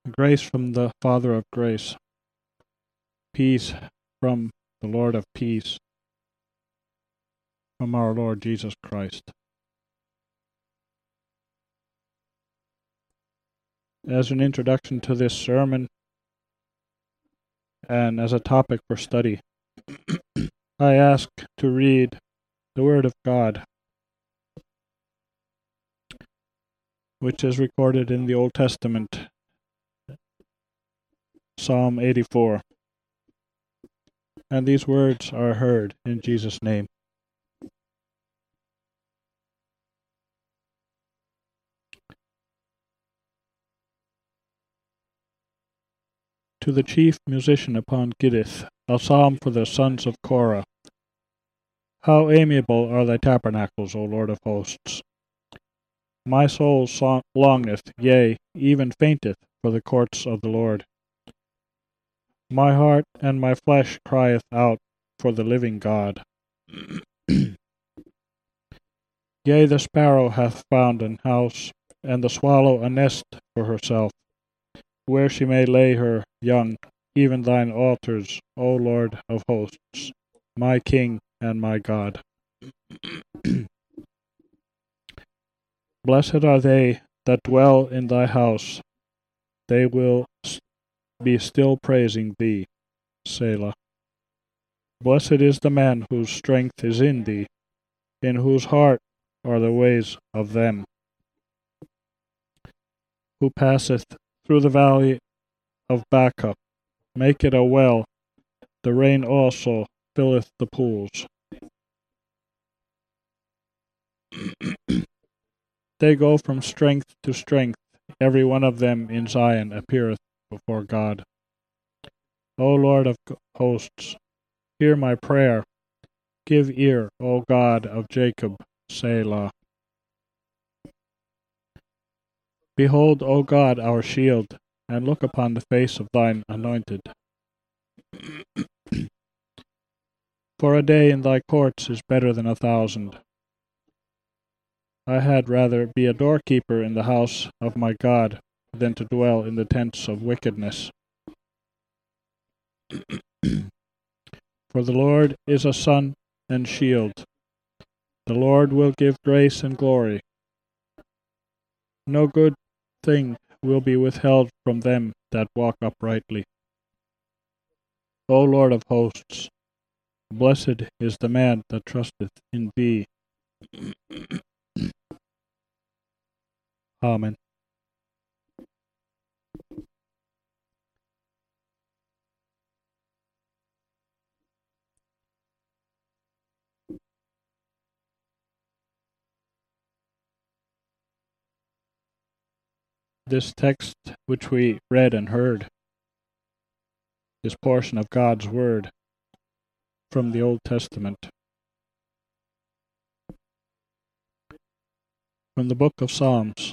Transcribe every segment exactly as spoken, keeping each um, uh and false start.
Grace from the Father of grace, peace from the Lord of peace, from our Lord Jesus Christ. As an introduction to this sermon, and as a topic for study, I ask to read the Word of God, which is recorded in the Old Testament, Psalm eighty-four. And these words are heard in Jesus' name. To the chief musician upon Gittith, a psalm for the sons of Korah. How amiable are thy tabernacles, O Lord of hosts! My soul song- longeth, yea, even fainteth, for the courts of the Lord. My heart and my flesh crieth out for the living God. Yea, the sparrow hath found an house, and the swallow a nest for herself, where she may lay her young, even thine altars, O Lord of hosts, my King and my God. Blessed are they that dwell in thy house, they will be still praising thee. Selah. Blessed is the man whose strength is in thee, in whose heart are the ways of them, who passeth through the valley of Baca. Make it a well, the rain also filleth the pools. They go from strength to strength, every one of them in Zion appeareth before God. O Lord of hosts, hear my prayer. Give ear, O God of Jacob, Selah. Behold, O God, our shield, and look upon the face of thine anointed. For a day in thy courts is better than a thousand. I had rather be a doorkeeper in the house of my God than to dwell in the tents of wickedness. For the Lord is a sun and shield. The Lord will give grace and glory. No good thing will be withheld from them that walk uprightly. O Lord of hosts, blessed is the man that trusteth in thee. Amen. This text which we read and heard, this portion of God's Word from the Old Testament, from the book of Psalms,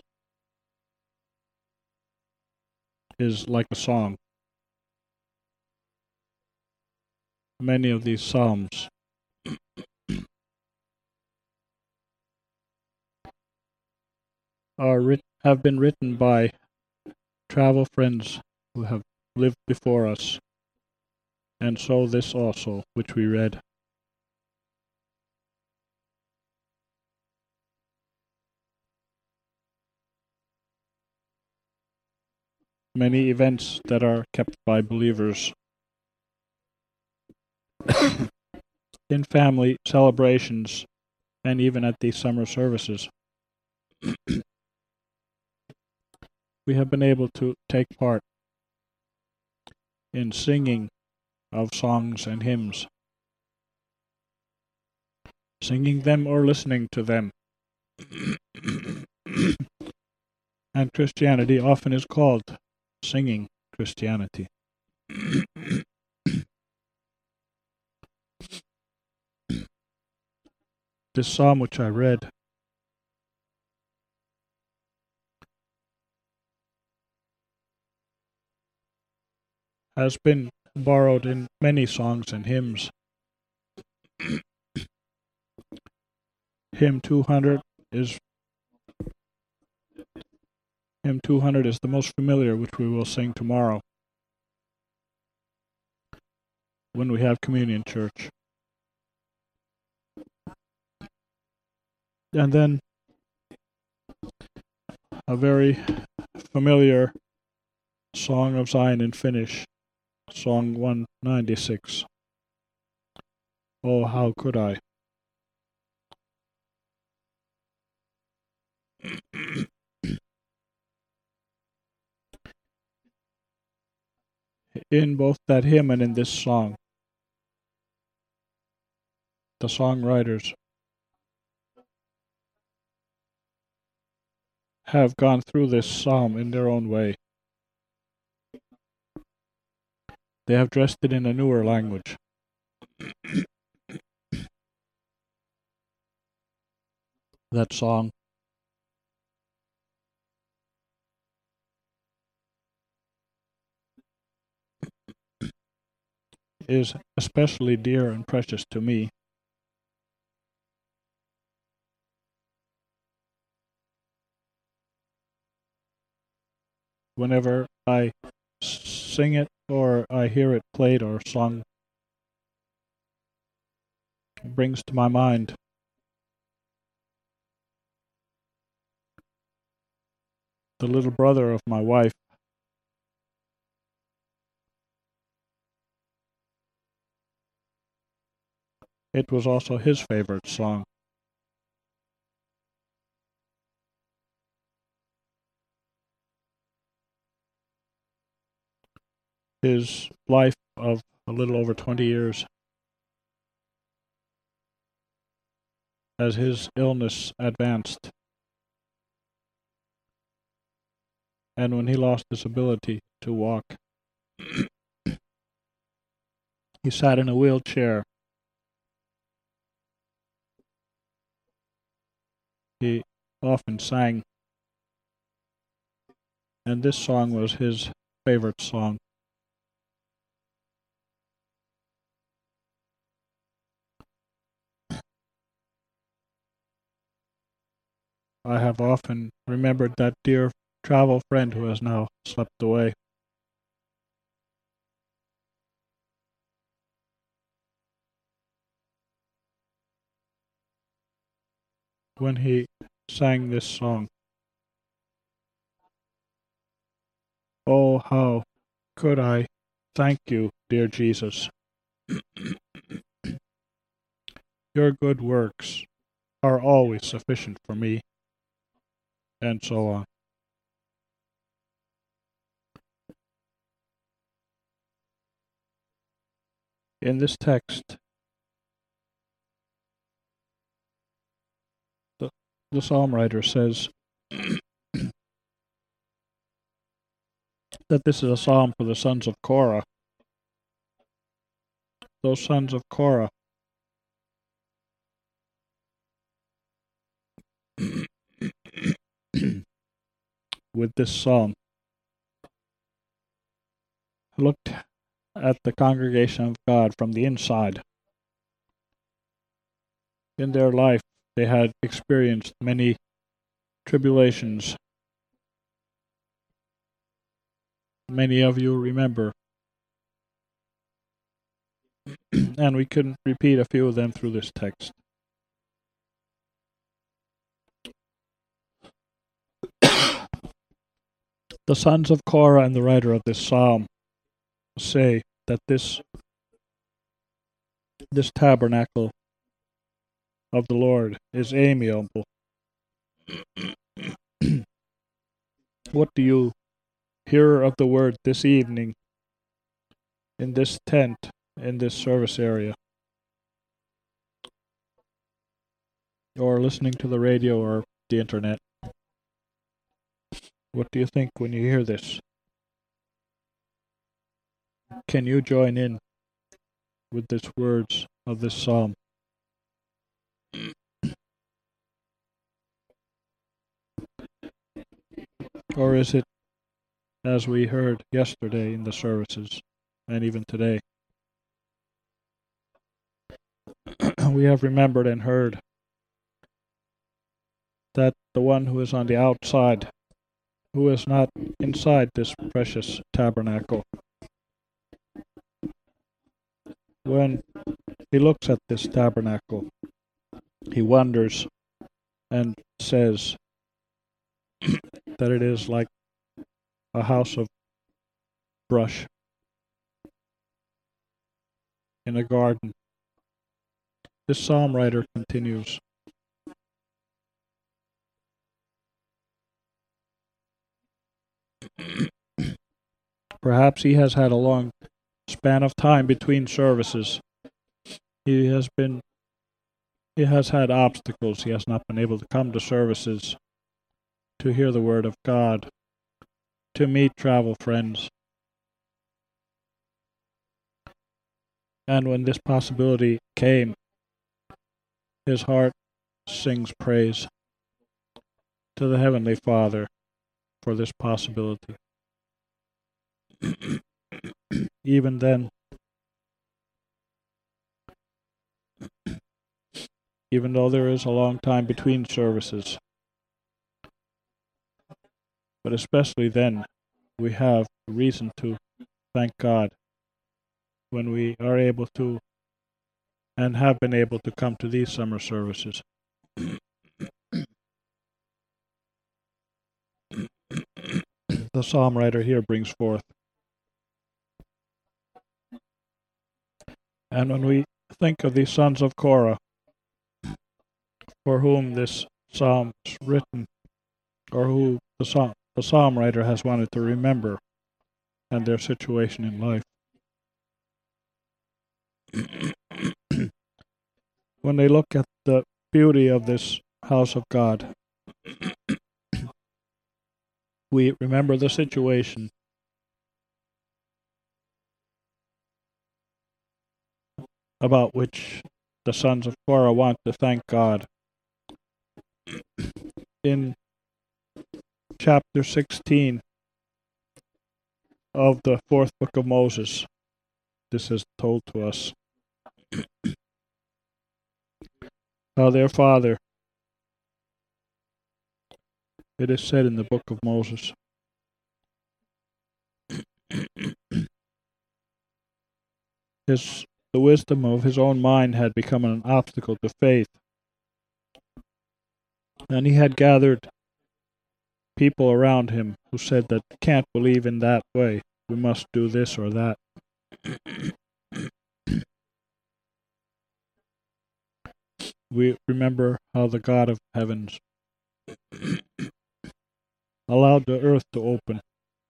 is like a song. Many of these psalms are writ- have been written by travel friends who have lived before us, and so this also, which we read. Many events that are kept by believers in family celebrations and even at these summer services. We have been able to take part in singing of songs and hymns, singing them or listening to them. And Christianity often is called singing Christianity. This psalm which I read has been borrowed in many songs and hymns. Hymn two hundred is Hymn two hundred is the most familiar, which we will sing tomorrow when we have communion church. And then a very familiar Song of Zion in Finnish, Song one ninety-six. Oh, how could I? In both that hymn and in this song, the songwriters have gone through this psalm in their own way. They have dressed it in a newer language. That song is especially dear and precious to me. Whenever I sing it or I hear it played or sung, it brings to my mind the little brother of my wife. It was also his favorite song. His life of a little over twenty years, as his illness advanced, and when he lost his ability to walk, he sat in a wheelchair. He often sang, and this song was his favorite song. I have often remembered that dear travel friend who has now slept away. When he sang this song. Oh, how could I thank you, dear Jesus? Your good works are always sufficient for me, and so on. In this text, the, the psalm writer says that this is a psalm for the sons of Korah. Those sons of Korah with this psalm looked at the congregation of God from the inside. In their life, they had experienced many tribulations. Many of you remember, and we can repeat a few of them through this text. The sons of Korah and the writer of this psalm say that this this tabernacle of the Lord is amiable. What do you hear of the word this evening in this tent, in this service area, or listening to the radio or the internet? What do you think when you hear this? Can you join in with these words of this psalm? Or is it, as we heard yesterday in the services, and even today, we have remembered and heard that the one who is on the outside, who is not inside this precious tabernacle. When he looks at this tabernacle, he wonders and says that it is like a house of brush in a garden. This psalm writer continues, perhaps he has had a long span of time between services. He has been he has had obstacles. He has not been able to come to services, to hear the word of God, to meet travel friends. And when this possibility came, his heart sings praise to the Heavenly Father for this possibility. Even then, even though there is a long time between services, but especially then, we have reason to thank God when we are able to and have been able to come to these summer services. The psalm writer here brings forth. And when we think of these sons of Korah, for whom this psalm is written, or who the psalm, the psalm writer has wanted to remember, and their situation in life. When they look at the beauty of this house of God, we remember the situation about which the sons of Korah want to thank God. In chapter sixteen of the fourth book of Moses, this is told to us. How their father, it is said in the book of Moses, his the wisdom of his own mind had become an obstacle to faith, and he had gathered people around him who said that we can't believe in that way, we must do this or that. We remember how the God of heavens allowed the earth to open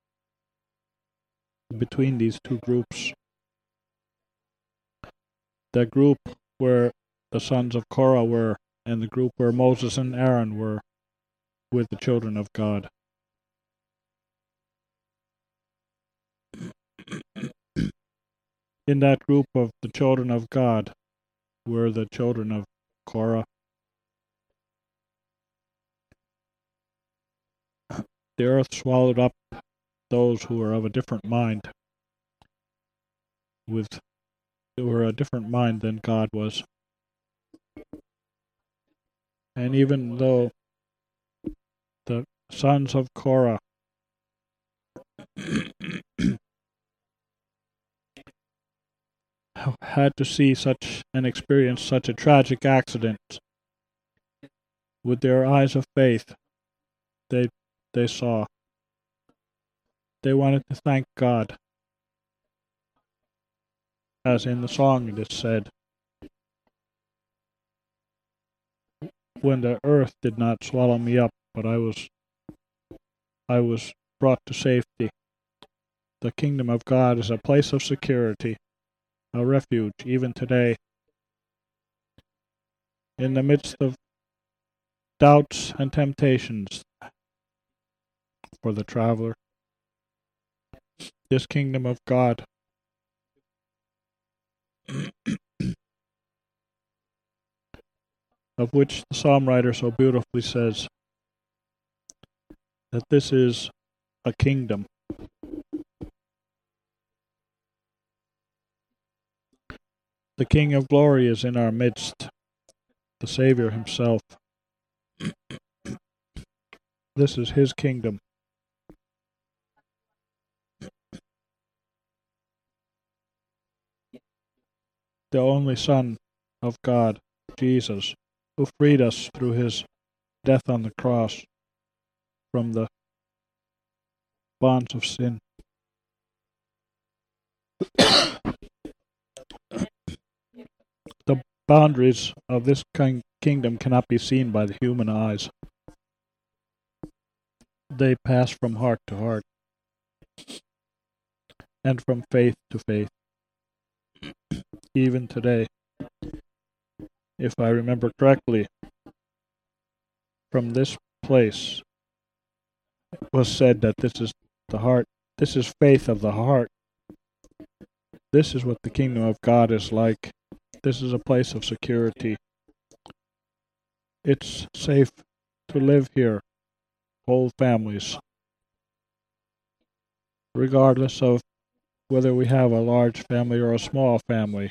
between these two groups. The group where the sons of Korah were, and the group where Moses and Aaron were with the children of God. In that group of the children of God were the children of Korah. The earth swallowed up those who were of a different mind, with who were a different mind than God was. And even though the sons of Korah had to see such and experience such a tragic accident, with their eyes of faith, they they saw. They wanted to thank God. As in the song it is said, when the earth did not swallow me up, but I was I was brought to safety. The kingdom of God is a place of security, a refuge even today. In the midst of doubts and temptations for the traveler, this kingdom of God of which the psalm writer so beautifully says that this is a kingdom. The King of Glory is in our midst, the Savior himself. This is his kingdom. the only Son of God, Jesus, who freed us through his death on the cross from the bonds of sin. The boundaries of this king- kingdom cannot be seen by the human eyes. They pass from heart to heart and from faith to faith. Even today, if I remember correctly, from this place it was said that this is the heart, this is faith of the heart. This is what the kingdom of God is like. This is a place of security. It's safe to live here, whole families, regardless of whether we have a large family or a small family,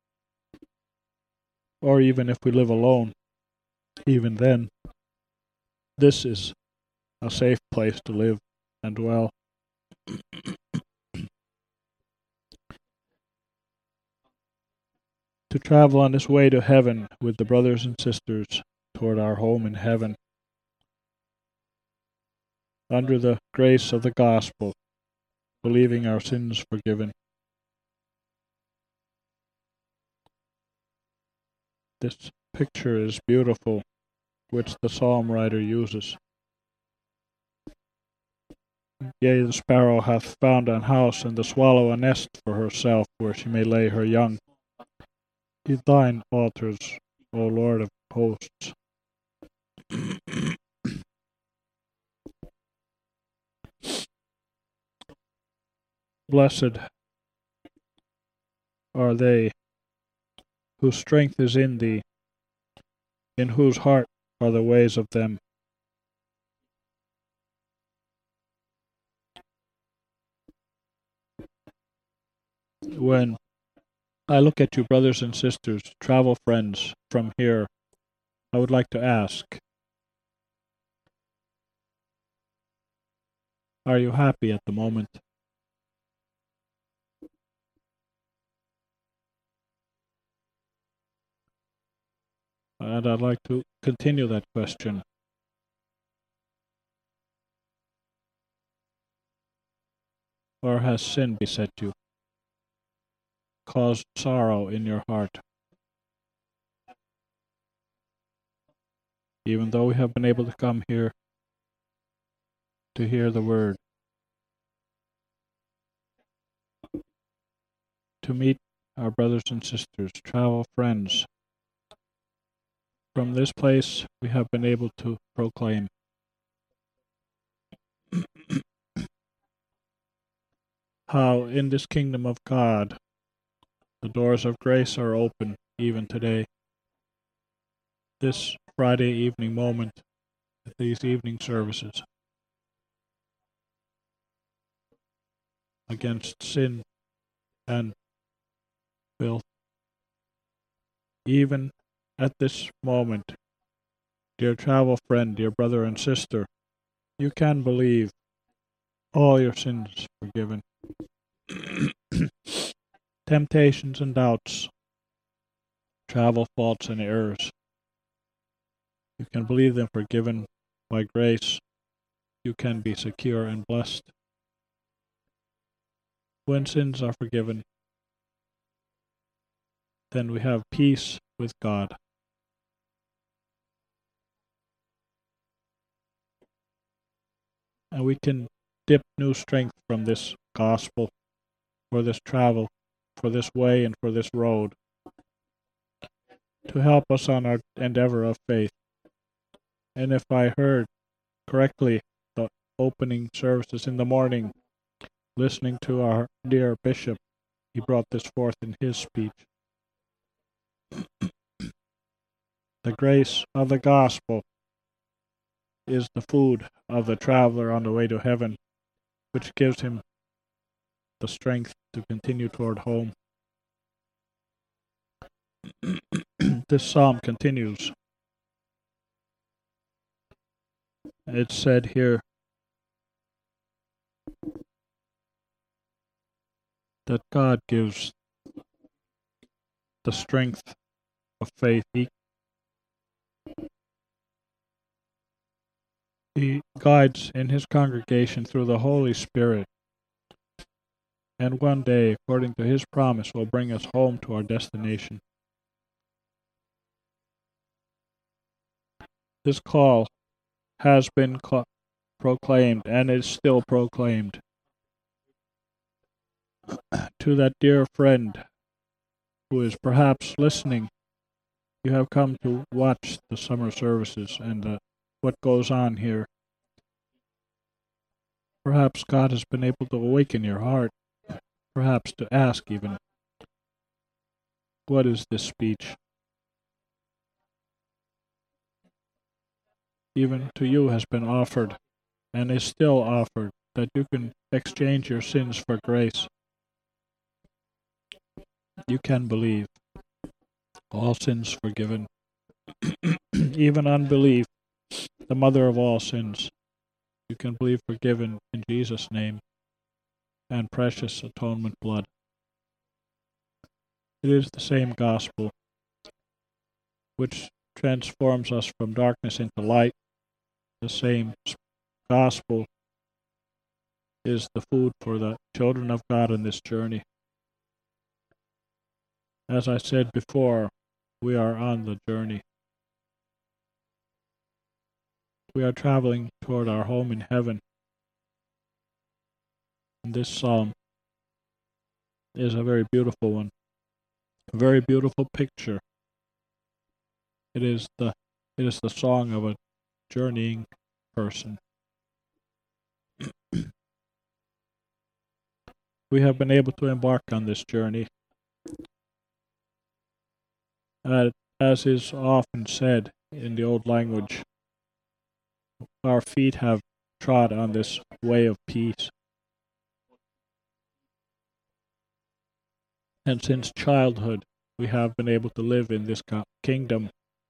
or even if we live alone. Even then, this is a safe place to live and dwell. To travel on this way to heaven with the brothers and sisters toward our home in heaven, under the grace of the gospel, believing our sins forgiven. This picture is beautiful, which the psalm writer uses. Yea, the sparrow hath found an house, and the swallow a nest for herself, where she may lay her young. Be thine altars, O Lord of hosts. Blessed are they whose strength is in thee, in whose heart are the ways of them. When I look at you, brothers and sisters, travel friends from here, I would like to ask, are you happy at the moment? And I'd like to continue that question. Or has sin beset you, caused sorrow in your heart? Even though we have been able to come here to hear the word, to meet our brothers and sisters, travel friends, from this place we have been able to proclaim how in this kingdom of God the doors of grace are open even today. This Friday evening moment at these evening services against sin and filth. Even at this moment, dear travel friend, dear brother and sister, you can believe all your sins forgiven. Temptations and doubts, travel faults and errors, you can believe them forgiven by grace. You can be secure and blessed. When sins are forgiven, then we have peace with God. And we can dip new strength from this gospel, for this travel, for this way, and for this road, to help us on our endeavor of faith. And if I heard correctly, the opening services in the morning, listening to our dear bishop, he brought this forth in his speech. The grace of the gospel is the food of the traveler on the way to heaven, which gives him the strength to continue toward home. This psalm continues. It's said here that God gives the strength of faith. He, he guides in his congregation through the Holy Spirit, and one day, according to his promise, will bring us home to our destination. This call has been co- proclaimed and is still proclaimed. To that dear friend who is perhaps listening, you have come to watch the summer services and the, what goes on here. Perhaps God has been able to awaken your heart, perhaps to ask even, what is this speech? Even to you has been offered, and is still offered, that you can exchange your sins for grace. You can believe. All sins forgiven. Even unbelief, the mother of all sins. You can believe forgiven in Jesus' name and precious atonement blood. It is the same gospel which transforms us from darkness into light. The same gospel is the food for the children of God in this journey. As I said before, we are on the journey. We are traveling toward our home in heaven. And this psalm is a very beautiful one, a very beautiful picture. It is the it is the song of a journeying person. We have been able to embark on this journey. Uh, as is often said in the old language, our feet have trod on this way of peace. And since childhood, we have been able to live in this kingdom.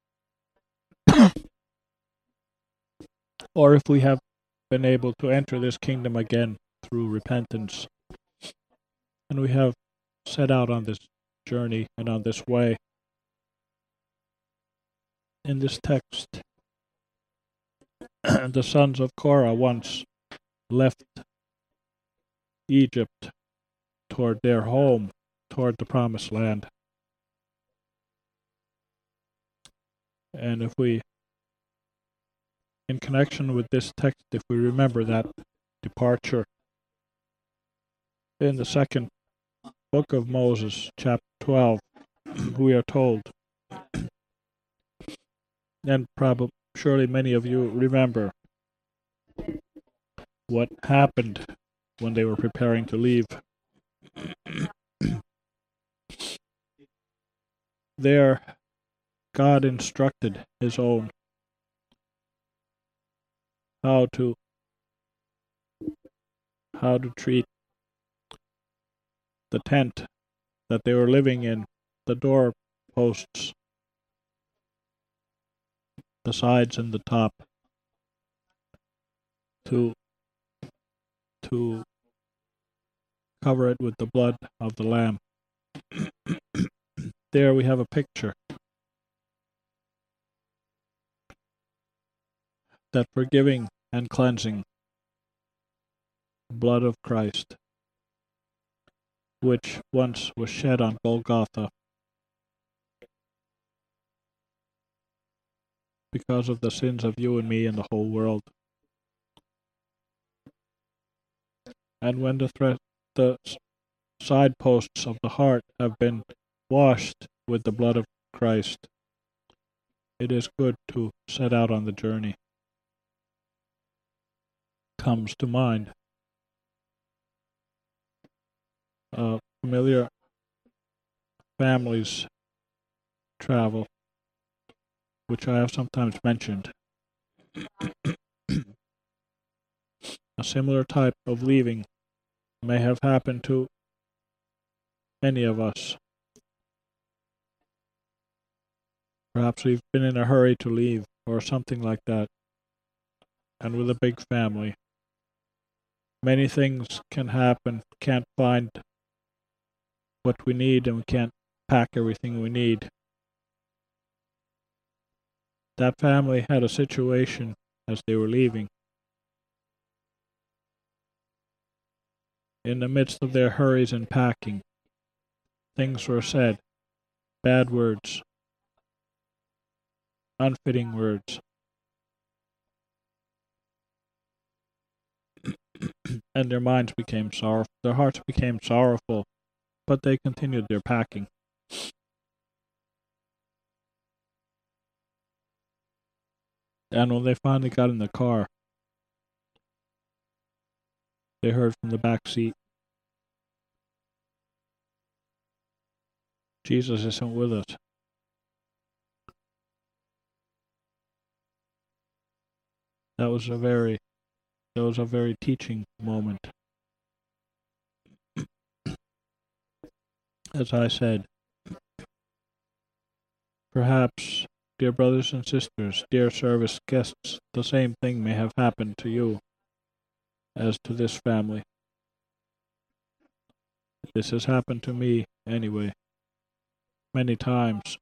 Or if we have been able to enter this kingdom again through repentance, and we have set out on this journey and on this way. In this text, the sons of Korah once left Egypt toward their home, toward the promised land. And if we, in connection with this text, if we remember that departure, in the second book of Moses, chapter twelve, we are told, and probably surely many of you remember what happened when they were preparing to leave. There, God instructed his own how to how to treat the tent that they were living in, the door posts, the sides and the top, to to cover it with the blood of the Lamb. There we have a picture that forgiving and cleansing blood of Christ, which once was shed on Golgotha because of the sins of you and me and the whole world. And when the thre- the side posts of the heart have been washed with the blood of Christ, it is good to set out on the journey. Comes to mind uh, familiar families travel, which I have sometimes mentioned. A similar type of leaving may have happened to any of us. Perhaps we've been in a hurry to leave or something like that, and with a big family. Many things can happen, can't find what we need, and we can't pack everything we need. That family had a situation as they were leaving. In the midst of their hurries and packing, things were said, bad words, unfitting words, and their minds became sorrowful, their hearts became sorrowful, but they continued their packing. And when they finally got in the car, they heard from the back seat, Jesus isn't with us. That was a very, that was a very teaching moment. As I said, perhaps, dear brothers and sisters, dear service guests, the same thing may have happened to you as to this family. This has happened to me anyway, many times.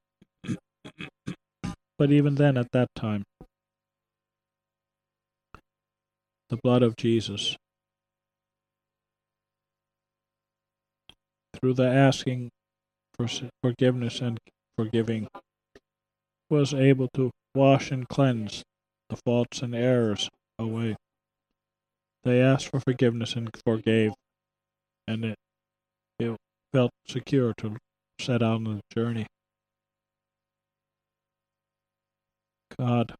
But even then, at that time, the blood of Jesus, through the asking for forgiveness and forgiving, was able to wash and cleanse the faults and errors away. They asked for forgiveness and forgave, and it, it felt secure to set out on the journey. God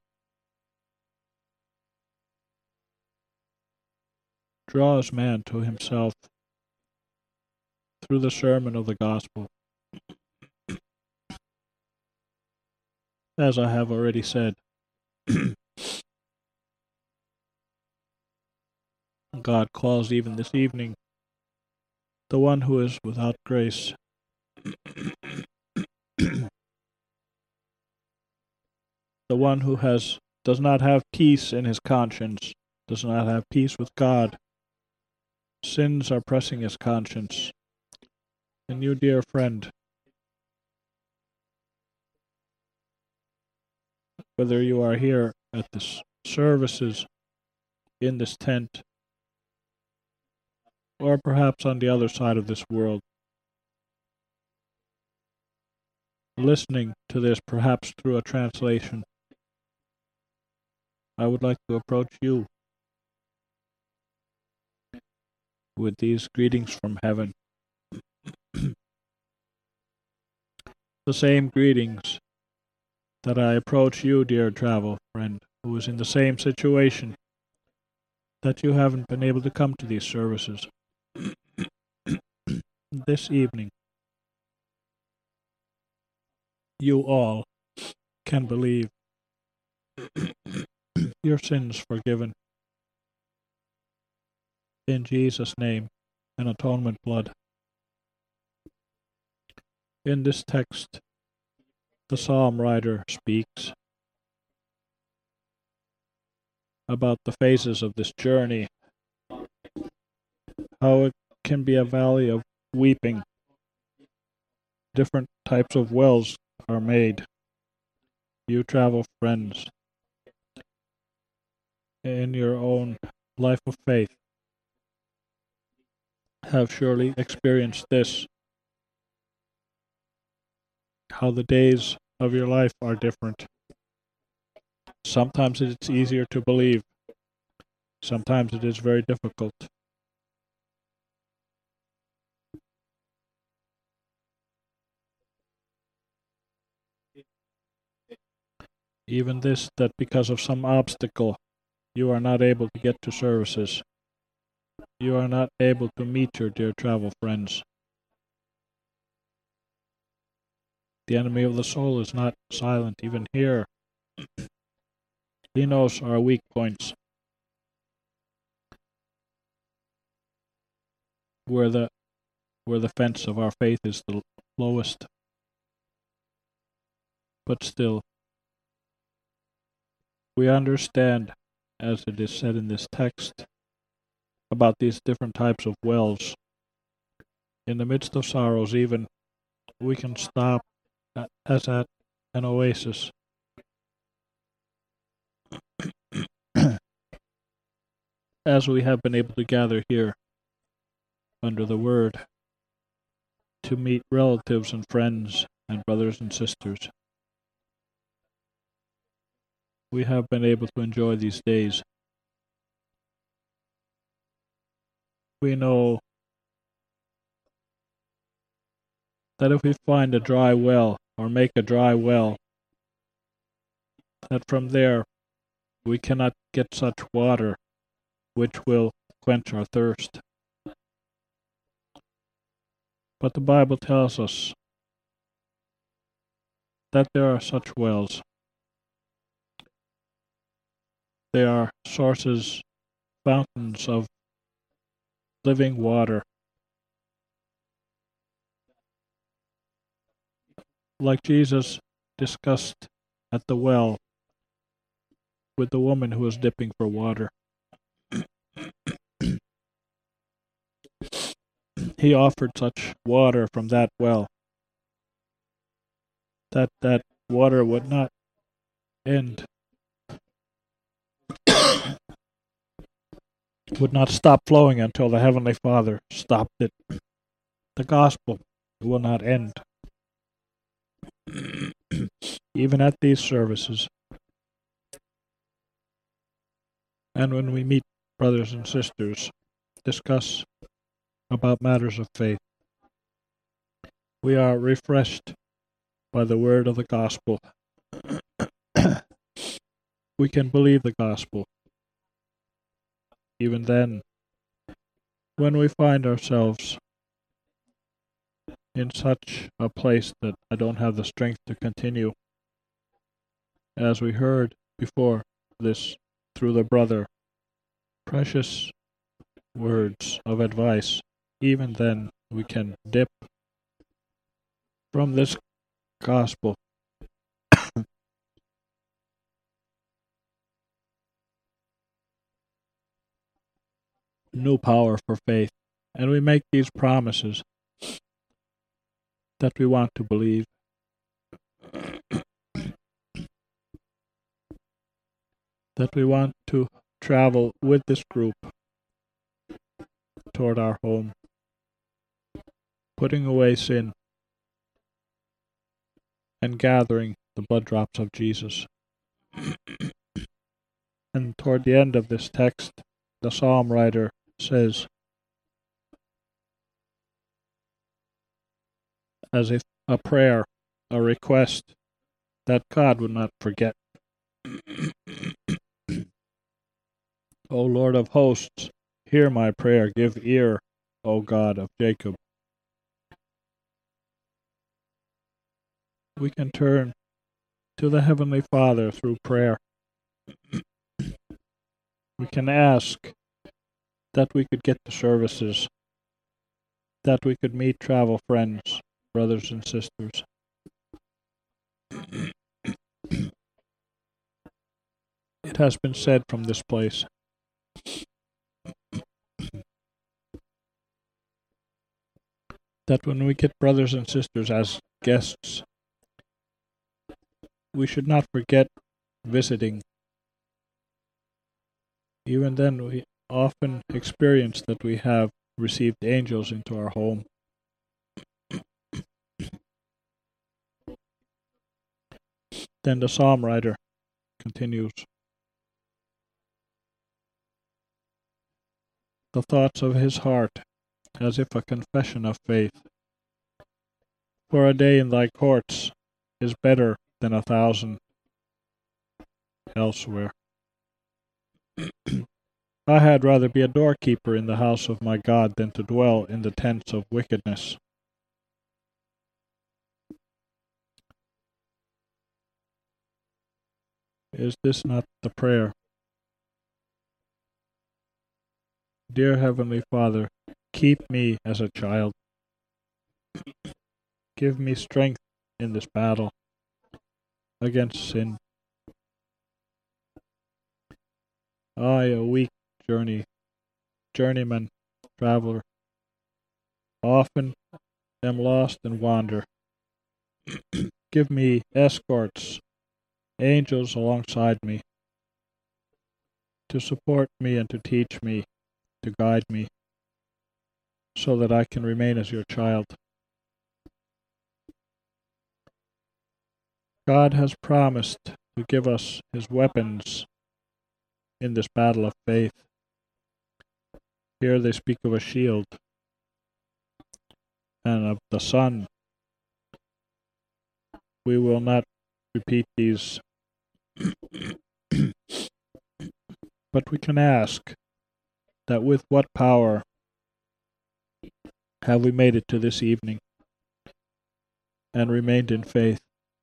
draws man to himself through the sermon of the gospel. As I have already said, God calls even this evening the one who is without grace. The one who has does not have peace in his conscience, does not have peace with God. Sins are pressing his conscience. And you, dear friend, whether you are here at the services, in this tent, or perhaps on the other side of this world, listening to this perhaps through a translation, I would like to approach you with these greetings from heaven. The same greetings that I approach you, dear travel friend, who is in the same situation, that you haven't been able to come to these services. This evening, you all can believe your sins forgiven in Jesus' name and atonement blood. In this text, the psalm writer speaks about the phases of this journey, how it can be a valley of weeping. Different types of wells are made. You travel friends, in your own life of faith, have surely experienced this, how the days of your life are different. Sometimes it's easier to believe, sometimes it is very difficult. Even this, that because of some obstacle, you are not able to get to services. You are not able to meet your dear travel friends. The enemy of the soul is not silent even here. He knows our weak points, where the where the fence of our faith is the lowest. But still, we understand, as it is said in this text, about these different types of wells. In the midst of sorrows, even we can stop as at an oasis. As we have been able to gather here under the Word to meet relatives and friends and brothers and sisters. We have been able to enjoy these days. We know that if we find a dry well or make a dry well, that from there we cannot get such water which will quench our thirst. But the Bible tells us that there are such wells. They are sources, fountains of living water. Like Jesus discussed at the well with the woman who was dipping for water. He offered such water from that well that that water would not end, would not stop flowing until the Heavenly Father stopped it. The gospel will not end. Even at these services. And when we meet brothers and sisters, discuss about matters of faith, we are refreshed by the word of the gospel. We can believe the gospel. Even then, when we find ourselves in such a place that I don't have the strength to continue, as we heard before this through the brother, precious words of advice, even then we can dip from this gospel new power for faith, and we make these promises that we want to believe. That we want to travel with this group toward our home, putting away sin and gathering the blood drops of Jesus. And toward the end of this text, the psalm writer says, as if a prayer, a request, that God would not forget. O Lord of hosts, hear my prayer, give ear, O God of Jacob. We can turn to the Heavenly Father through prayer. We can ask that we could get to services, that we could meet travel friends, brothers and sisters. It has been said from this place that when we get brothers and sisters as guests, we should not forget visiting. Even then, we often experience that we have received angels into our home. Then the psalm writer continues. The thoughts of his heart, as if a confession of faith. For a day in thy courts is better than a thousand elsewhere. I had rather be a doorkeeper in the house of my God than to dwell in the tents of wickedness. Is this not the prayer? Dear Heavenly Father, keep me as a child. Give me strength in this battle against sin. I, a weak journey, journeyman, traveler, often am lost and wander. Give me escorts, angels alongside me, to support me and to teach me, to guide me, so that I can remain as your child. God has promised to give us his weapons in this battle of faith. Here they speak of a shield and of the sun. We will not repeat these, but we can ask that with what power have we made it to this evening and remained in faith?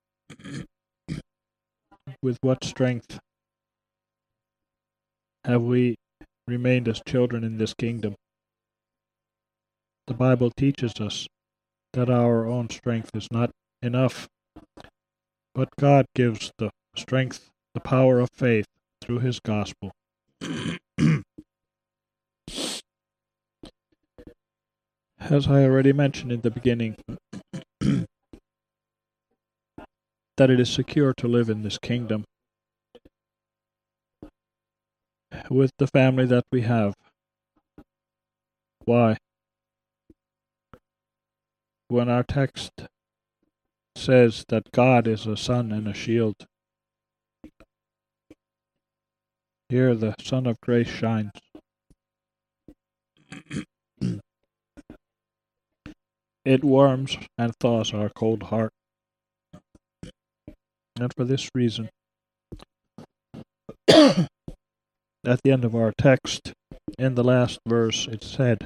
With what strength have we remained as children in this kingdom? The Bible teaches us that our own strength is not enough, but God gives the strength, the power of faith through his gospel. As I already mentioned in the beginning, that it is secure to live in this kingdom with the family that we have. Why? When our text says that God is a sun and a shield, here the sun of grace shines. It warms and thaws our cold heart. And for this reason, at the end of our text, in the last verse, it said,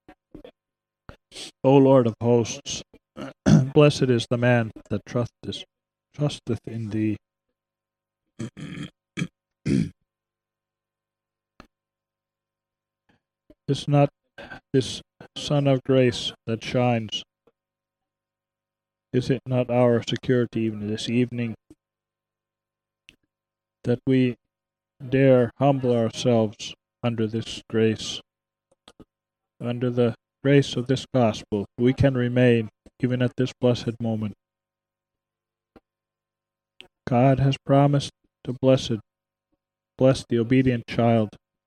O Lord of hosts, blessed is the man that trusteth, trusteth in thee. Is not this sun of grace that shines, is it not our security even this evening, that we dare humble ourselves under this grace, under the grace of this gospel? We can remain even at this blessed moment. God has promised to bless it, bless the obedient child.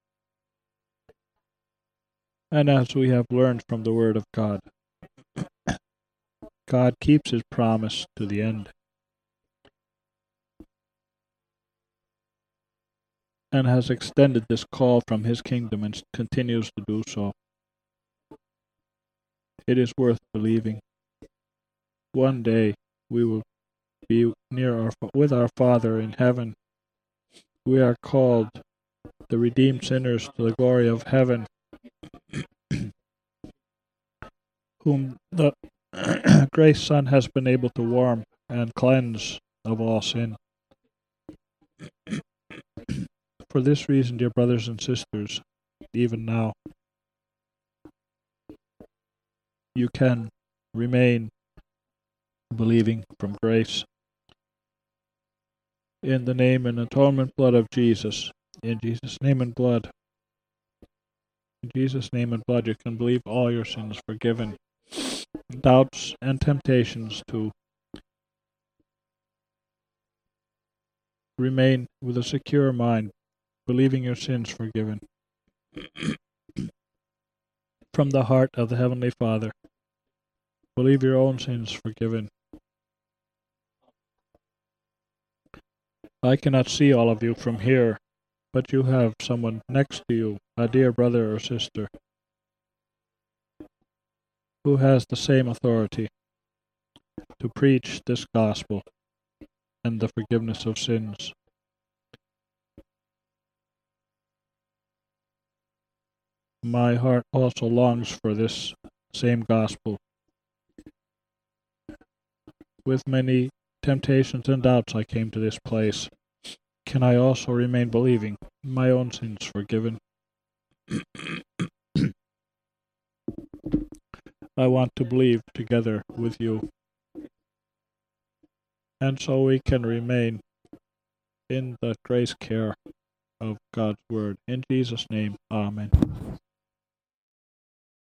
And as we have learned from the Word of God, God keeps his promise to the end, and has extended this call from his kingdom and continues to do so. It is worth believing. One day we will be near our with our Father in heaven. We are called the redeemed sinners to the glory of heaven, whom the grace Son has been able to warm and cleanse of all sin. For this reason, dear brothers and sisters, even now, you can remain believing from grace. In the name and atonement blood of Jesus, in Jesus' name and blood, in Jesus' name and blood, you can believe all your sins forgiven. Doubts and temptations to remain with a secure mind, believing your sins forgiven. From the heart of the Heavenly Father, believe your own sins forgiven. I cannot see all of you from here, but you have someone next to you, a dear brother or sister, who has the same authority to preach this gospel and the forgiveness of sins. My heart also longs for this same gospel. With many temptations and doubts I came to this place. Can I also remain believing, my own sins forgiven? I want to believe together with you, and so we can remain in the grace care of God's word. In Jesus' name, amen.